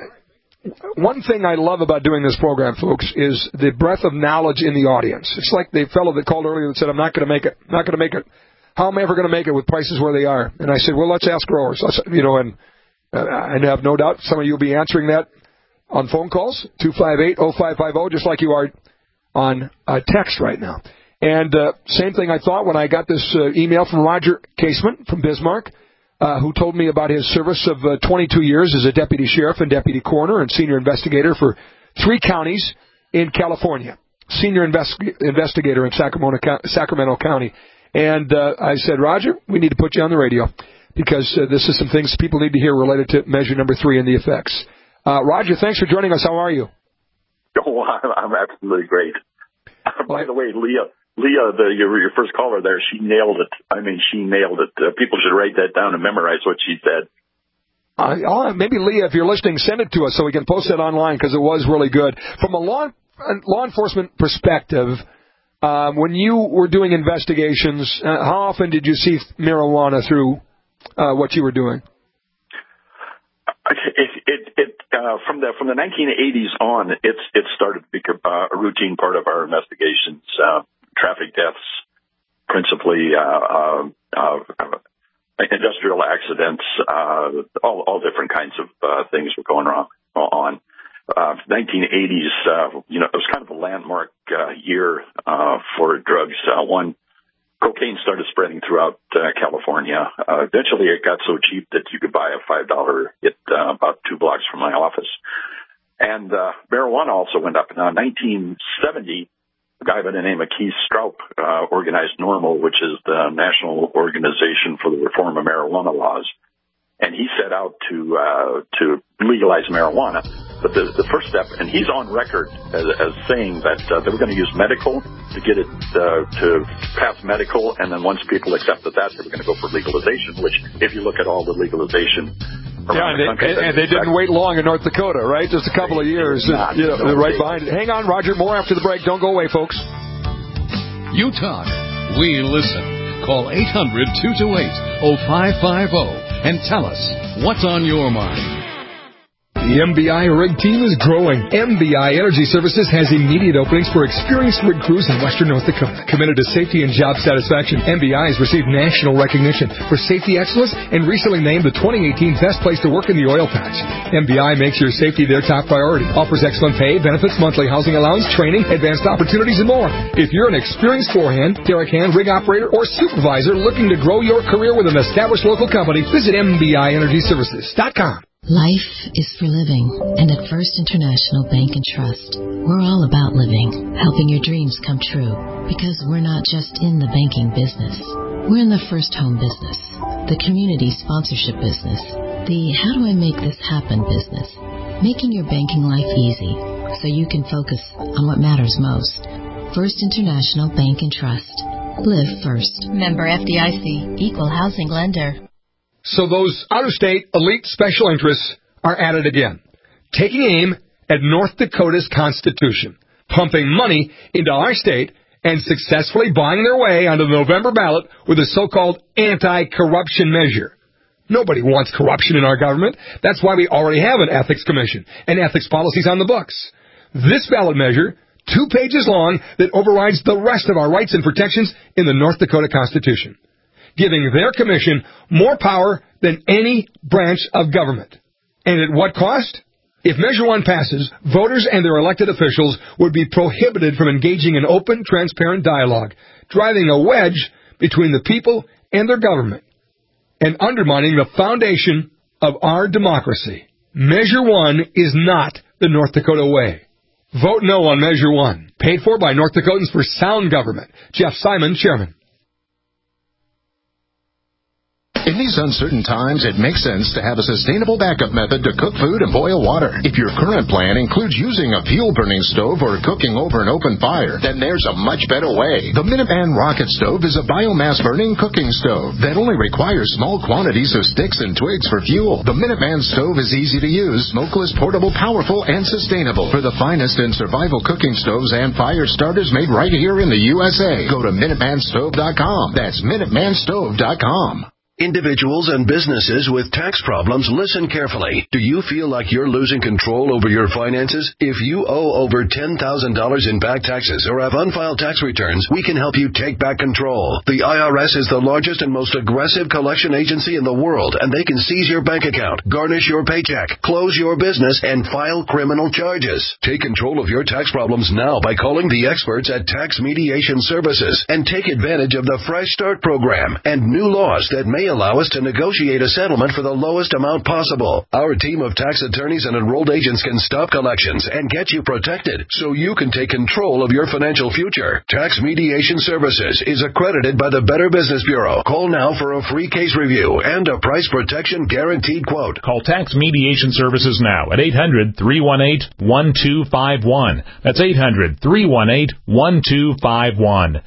one thing I love about doing this program, folks, is the breadth of knowledge in the audience. It's like the fellow that called earlier that said, I'm not going to make it. Not going to make it. How am I ever going to make it with prices where they are? And I said, well, let's ask growers. And I have no doubt some of you will be answering that on phone calls, 258-0550, just like you are on text right now. And same thing I thought when I got this email from Roger Casement from Bismarck, who told me about his service of 22 years as a deputy sheriff and deputy coroner and senior investigator for 3 counties in California. Senior investigator in Sacramento County. And I said, Roger, we need to put you on the radio because this is some things people need to hear related to measure number 3 and the effects. Roger, thanks for joining us. How are you? Oh, I'm absolutely great. By the way, Leah, your first caller there, she nailed it. I mean, she nailed it. People should write that down and memorize what she said. Maybe, Leah, if you're listening, send it to us so we can post it online because it was really good. From a law enforcement perspective, when you were doing investigations, how often did you see marijuana through what you were doing? From the 1980s on, it started to become a routine part of our investigations. Traffic deaths, principally, industrial accidents, all different kinds of things were going on. 1980s, it was kind of a landmark year for drugs. Cocaine started spreading throughout California. Eventually, it got so cheap that you could buy a $5 hit about 2 blocks from my office. And marijuana also went up. Now, in 1970, a guy by the name of Keith Stroup organized NORML, which is the National Organization for the Reform of Marijuana Laws. And he set out to legalize marijuana. But the first step, and he's on record as saying that they were going to use medical to get it to pass medical, and then once people accepted that, they were going to go for legalization, which if you look at all the legalization around the country. And they didn't wait long in North Dakota, right? Just a couple of years. They're right behind it. Hang on, Roger. More after the break. Don't go away, folks. You talk. We listen. Call 800-228-0550 and tell us what's on your mind. The MBI rig team is growing. MBI Energy Services has immediate openings for experienced rig crews in western North Dakota. Committed to safety and job satisfaction, MBI has received national recognition for safety excellence and recently named the 2018 Best Place to Work in the Oil Patch. MBI makes your safety their top priority. Offers excellent pay, benefits, monthly housing allowance, training, advanced opportunities, and more. If you're an experienced forehand, derrick hand, rig operator, or supervisor looking to grow your career with an established local company, visit MBIEnergyServices.com. Life is for living, and at First International Bank and Trust, we're all about living, helping your dreams come true, because we're not just in the banking business. We're in the first home business, the community sponsorship business, the how do I make this happen business, making your banking life easy so you can focus on what matters most. First International Bank and Trust. Live first. Member FDIC. Equal housing lender. So those out-of-state elite special interests are at it again, taking aim at North Dakota's Constitution, pumping money into our state, and successfully buying their way onto the November ballot with a so-called anti-corruption measure. Nobody wants corruption in our government. That's why we already have an ethics commission and ethics policies on the books. This ballot measure, 2 pages long, that overrides the rest of our rights and protections in the North Dakota Constitution, giving their commission more power than any branch of government. And at what cost? If Measure 1 passes, voters and their elected officials would be prohibited from engaging in open, transparent dialogue, driving a wedge between the people and their government, and undermining the foundation of our democracy. Measure 1 is not the North Dakota way. Vote no on Measure 1. Paid for by North Dakotans for Sound Government. Jeff Simon, Chairman. In these uncertain times, it makes sense to have a sustainable backup method to cook food and boil water. If your current plan includes using a fuel-burning stove or cooking over an open fire, then there's a much better way. The Minuteman Rocket Stove is a biomass-burning cooking stove that only requires small quantities of sticks and twigs for fuel. The Minuteman Stove is easy to use, smokeless, portable, powerful, and sustainable. For the finest in survival cooking stoves and fire starters made right here in the USA, go to MinutemanStove.com. That's MinutemanStove.com. Individuals and businesses with tax problems, listen carefully. Do you feel like you're losing control over your finances? If you owe over $10,000 in back taxes or have unfiled tax returns, we can help you take back control. The IRS is the largest and most aggressive collection agency in the world, and they can seize your bank account, garnish your paycheck, close your business, and file criminal charges. Take control of your tax problems now by calling the experts at Tax Mediation Services and take advantage of the Fresh Start program and new laws that may allow us to negotiate a settlement for the lowest amount possible. Our team of tax attorneys and enrolled agents can stop collections and get you protected so you can take control of your financial future. Tax Mediation Services is accredited by the Better Business Bureau. Call now for a free case review and a price protection guaranteed quote. Call Tax Mediation Services now at 800-318-1251. That's 800-318-1251.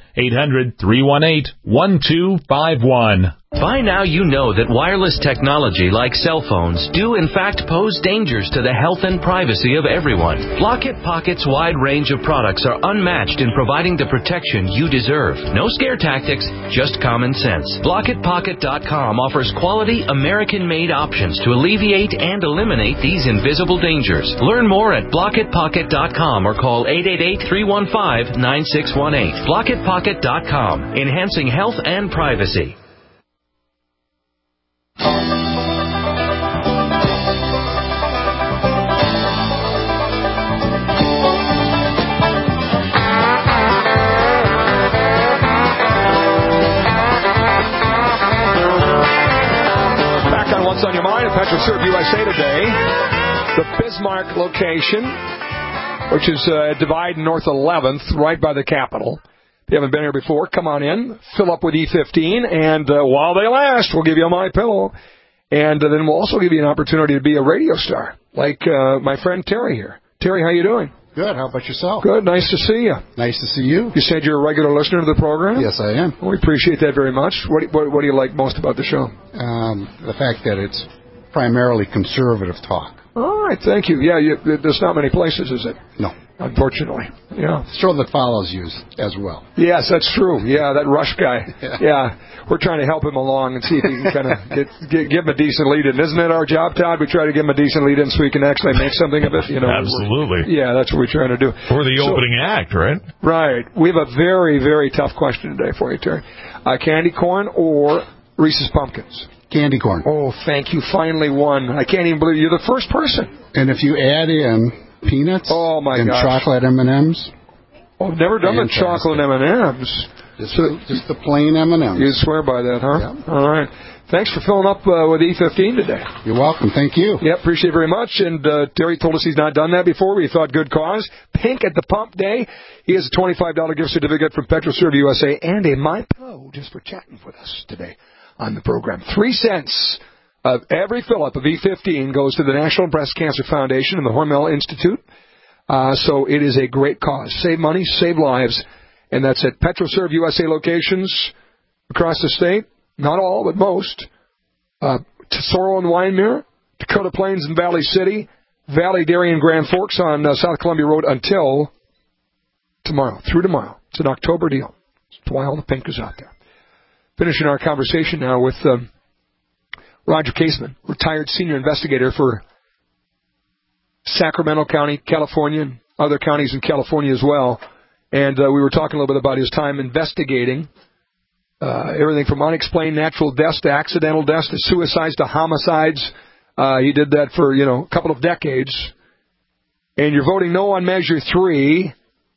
800-318-1251. By now you know that wireless technology like cell phones do in fact pose dangers to the health and privacy of everyone. Blockit Pocket's wide range of products are unmatched in providing the protection you deserve. No scare tactics, just common sense. BlockitPocket.com offers quality American-made options to alleviate and eliminate these invisible dangers. Learn more at BlockitPocket.com or call 888-315-9618. BlockitPocket.com, enhancing health and privacy. What's on your mind at PetroServe USA today? The Bismarck location, which is Divide North 11th, right by the Capitol. If you haven't been here before, come on in, fill up with E15, and while they last, we'll give you a MyPillow. And then we'll also give you an opportunity to be a radio star, like my friend Terry here. Terry, how you doing? Good. How about yourself? Good. Nice to see you. Nice to see you. You said you're a regular listener to the program? Yes, I am. Well, we appreciate that very much. What do you like most about the show? The fact that it's primarily conservative talk. All right. Thank you. Yeah, there's not many places, is it? No. unfortunately. Yeah. Stroll that follows you as well. Yes, that's true. Yeah, that Rush guy. Yeah. We're trying to help him along and see if he can kind of give him a decent lead-in. Isn't it our job, Todd? We try to give him a decent lead-in so he can actually make something of it. Absolutely. Yeah, that's what we're trying to do. For the opening act, right? Right. We have a very, very tough question today for you, Terry. Candy corn or Reese's Pumpkins? Candy corn. Oh, thank you. Finally won. I can't even believe you're the first person. And if you add in peanuts and chocolate M&Ms. Oh, I've never done the chocolate M&Ms. Just the plain M&Ms. You swear by that, huh? Yeah. All right. Thanks for filling up with E15 today. You're welcome. Thank you. Yeah, appreciate it very much. And Terry told us he's not done that before. We thought good cause. Pink at the Pump Day. He has a $25 gift certificate from PetroServe USA and a MyPillow just for chatting with us today on the program. 3 cents of every fill-up of E15 goes to the National Breast Cancer Foundation and the Hormel Institute. So it is a great cause. Save money, save lives. And that's at PetroServe USA locations across the state. Not all, but most. Tesoro and Wyndmere, Dakota Plains and Valley City, Valley Dairy and Grand Forks on South Columbia Road until tomorrow, through tomorrow. It's an October deal. That's why all the pink is out there. Finishing our conversation now with Roger Caseman, retired senior investigator for Sacramento County, California, and other counties in California as well. And we were talking a little bit about his time investigating everything from unexplained natural deaths to accidental deaths to suicides to homicides. He did that for, a couple of decades. And you're voting no on Measure 3.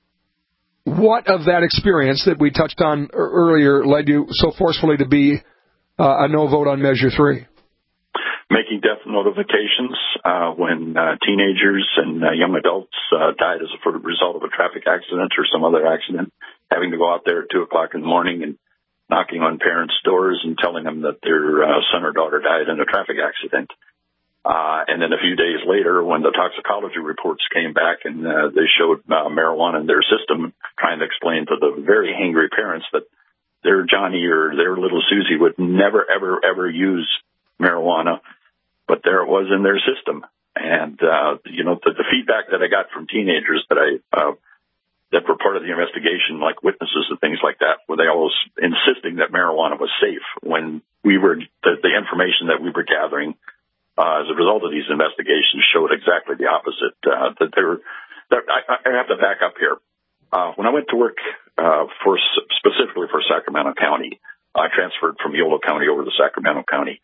What of that experience that we touched on earlier led you so forcefully to be a no vote on Measure 3? Making death notifications when teenagers and young adults died as a result of a traffic accident or some other accident, having to go out there at 2 o'clock in the morning and knocking on parents' doors and telling them that their son or daughter died in a traffic accident. And then a few days later, when the toxicology reports came back and they showed marijuana in their system, trying to explain to the very angry parents that their Johnny or their little Susie would never, ever, ever use marijuana, but there it was in their system. And, the feedback that I got from teenagers that were part of the investigation, like witnesses and things like that, where they always insisting that marijuana was safe when the information that we were gathering as a result of these investigations showed exactly the opposite. I have to back up here. When I went to work specifically for Sacramento County, I transferred from Yolo County over to Sacramento County.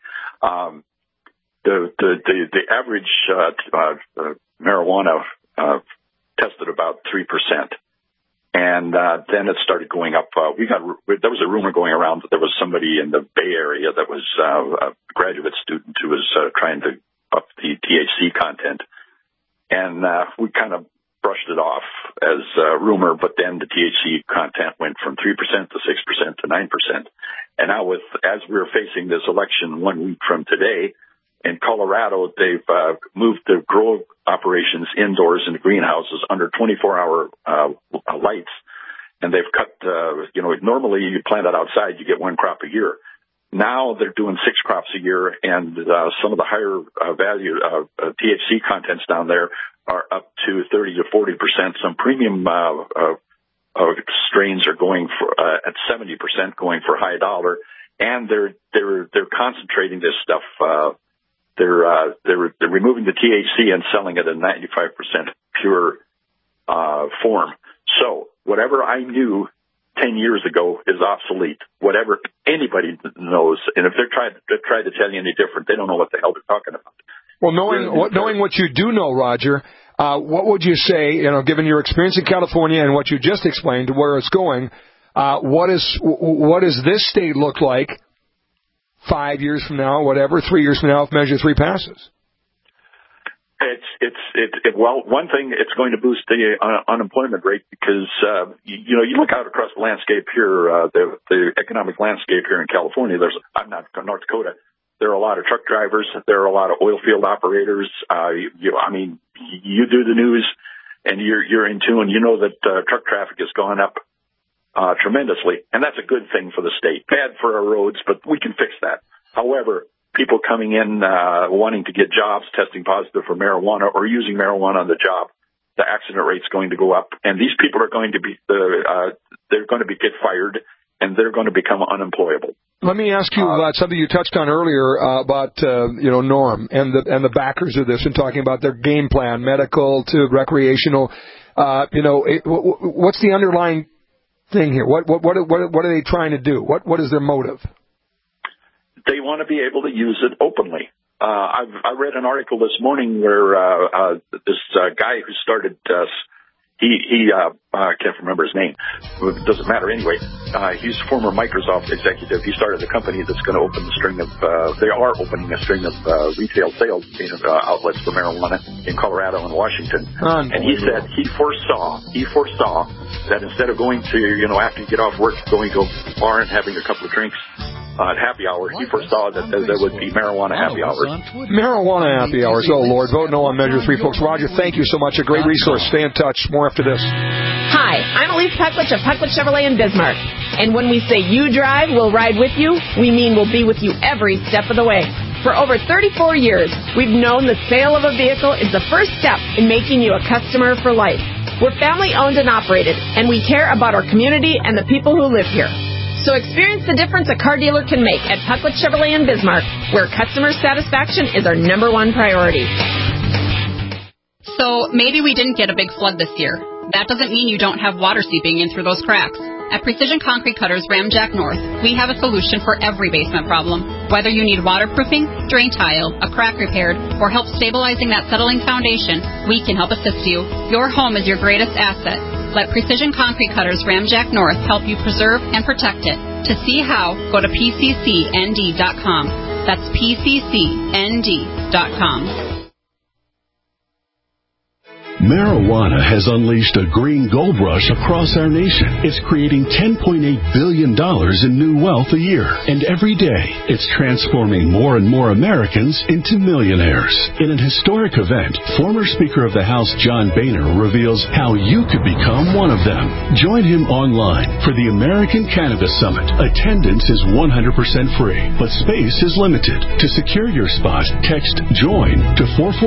The average marijuana tested about 3%. And then it started going up. There was a rumor going around that there was somebody in the Bay Area that was a graduate student who was trying to up the THC content. And we kind of brushed it off as a rumor, but then the THC content went from 3% to 6% to 9%. And now as we're facing this election 1 week from today, in Colorado, they've moved the grow operations indoors in the greenhouses under 24-hour lights, and they've cut, normally you plant it outside, you get one crop a year. Now they're doing 6 crops a year, and some of the higher value THC contents down there are up to 30 to 40%. Some premium strains are going for at 70%, going for high dollar, and they're concentrating this stuff. They're removing the THC and selling it in 95% pure form. So whatever I knew 10 years ago is obsolete. Whatever anybody knows, and if they're trying to tell you any different, they don't know what the hell they're talking about. Well, knowing what you do know, Roger, what would you say? Given your experience in California and what you just explained, where it's going, what does this state look like 5 years from now, 3 years from now, if Measure 3 passes? Well, one thing, it's going to boost the unemployment rate because, you look out across the landscape here, the economic landscape here in California, I'm not from North Dakota. There are a lot of truck drivers. There are a lot of oil field operators. You do the news and you're in tune. You know that truck traffic has gone up tremendously, and that's a good thing for the state. Bad for our roads, but we can fix that. However, people coming in wanting to get jobs, testing positive for marijuana or using marijuana on the job, the accident rate's going to go up, and these people are going to be they're going to get fired, and they're going to become unemployable. Let me ask you about something you touched on earlier about Norm and the backers of this, and talking about their game plan, medical to recreational. What's the underlying thing here? What are they trying to do? What is their motive? They want to be able to use it openly. I read an article this morning where this guy who started I can't remember his name. It doesn't matter anyway. He's a former Microsoft executive. He started a company that's going to open a string of, they are opening a string of retail sales outlets for marijuana in Colorado and Washington. And he said he foresaw that instead of going to, after you get off work, going to a bar and having a couple of drinks, at happy hour, he foresaw that there would be marijuana happy hours. Marijuana happy hours. Oh, Lord. Vote no on Measure 3, folks. Roger, thank you so much. A great resource. Stay in touch. More after this. Hi, I'm Elise Puckwich of Puckwich Chevrolet in Bismarck. And when we say you drive, we'll ride with you, we mean we'll be with you every step of the way. For over 34 years, we've known the sale of a vehicle is the first step in making you a customer for life. We're family-owned and operated, and we care about our community and the people who live here. So experience the difference a car dealer can make at Puckwich Chevrolet in Bismarck, where customer satisfaction is our number one priority. So maybe we didn't get a big flood this year. That doesn't mean you don't have water seeping in through those cracks. At Precision Concrete Cutters Ramjack North, we have a solution for every basement problem. Whether you need waterproofing, drain tile, a crack repaired, or help stabilizing that settling foundation, we can help assist you. Your home is your greatest asset. Let Precision Concrete Cutters Ramjack North help you preserve and protect it. To see how, go to PCCND.com. That's PCCND.com. Marijuana has unleashed a green gold rush across our nation. It's creating $10.8 billion in new wealth a year. And every day, it's transforming more and more Americans into millionaires. In an historic event, former Speaker of the House John Boehner reveals how you could become one of them. Join him online for the American Cannabis Summit. Attendance is 100% free, but space is limited. To secure your spot, text JOIN to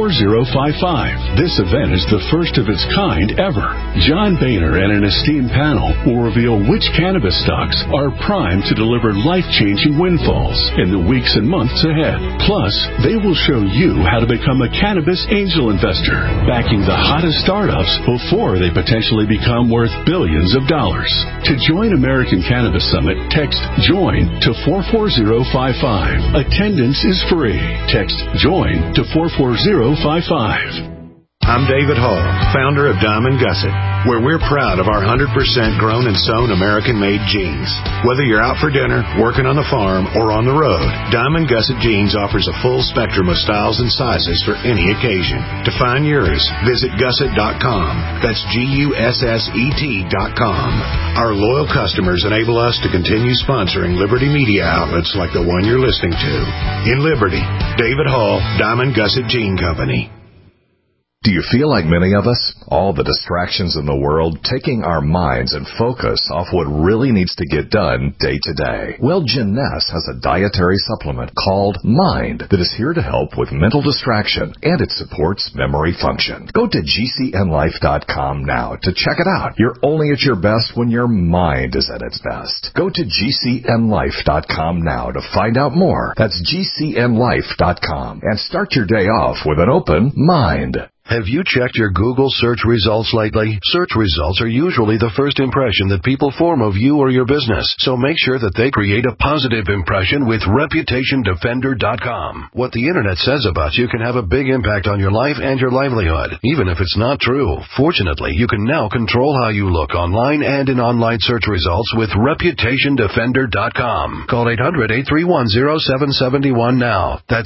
44055. This event is the first of its kind ever. John Boehner and an esteemed panel will reveal which cannabis stocks are primed to deliver life-changing windfalls in the weeks and months ahead. Plus, they will show you how to become a cannabis angel investor, backing the hottest startups before they potentially become worth billions of dollars. To join American Cannabis Summit, text JOIN to 44055. Attendance is free. Text JOIN to 44055. I'm David Hall, founder of Diamond Gusset, where we're proud of our 100% grown and sewn American-made jeans. Whether you're out for dinner, working on the farm, or on the road, Diamond Gusset Jeans offers a full spectrum of styles and sizes for any occasion. To find yours, visit gusset.com. That's GUSSET.com. Our loyal customers enable us to continue sponsoring Liberty media outlets like the one you're listening to. In Liberty, David Hall, Diamond Gusset Jean Company. Do you feel like many of us? All the distractions in the world taking our minds and focus off what really needs to get done day to day. Well, Jeunesse has a dietary supplement called Mind that is here to help with mental distraction, and it supports memory function. Go to GCNlife.com now to check it out. You're only at your best when your mind is at its best. Go to GCNlife.com now to find out more. That's GCNlife.com, and start your day off with an open mind. Have you checked your Google search results lately? Search results are usually the first impression that people form of you or your business, so make sure that they create a positive impression with ReputationDefender.com. What the Internet says about you can have a big impact on your life and your livelihood, even if it's not true. Fortunately, you can now control how you look online and in online search results with ReputationDefender.com. Call 800-831-0771 now. That's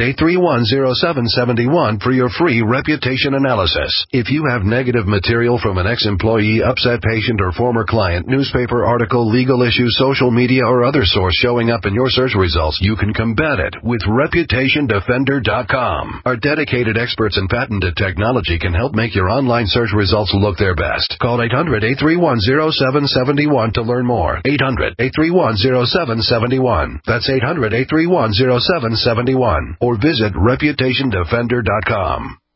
800-831-0771 for your free reputation analysis. If you have negative material from an ex-employee, upset patient, or former client, newspaper article, legal issue, social media, or other source showing up in your search results, you can combat it with ReputationDefender.com. Our dedicated experts in patented technology can help make your online search results look their best. Call 800-831-0771 to learn more. 800-831-0771. That's 800-831-0771. Or visit ReputationDefender.com.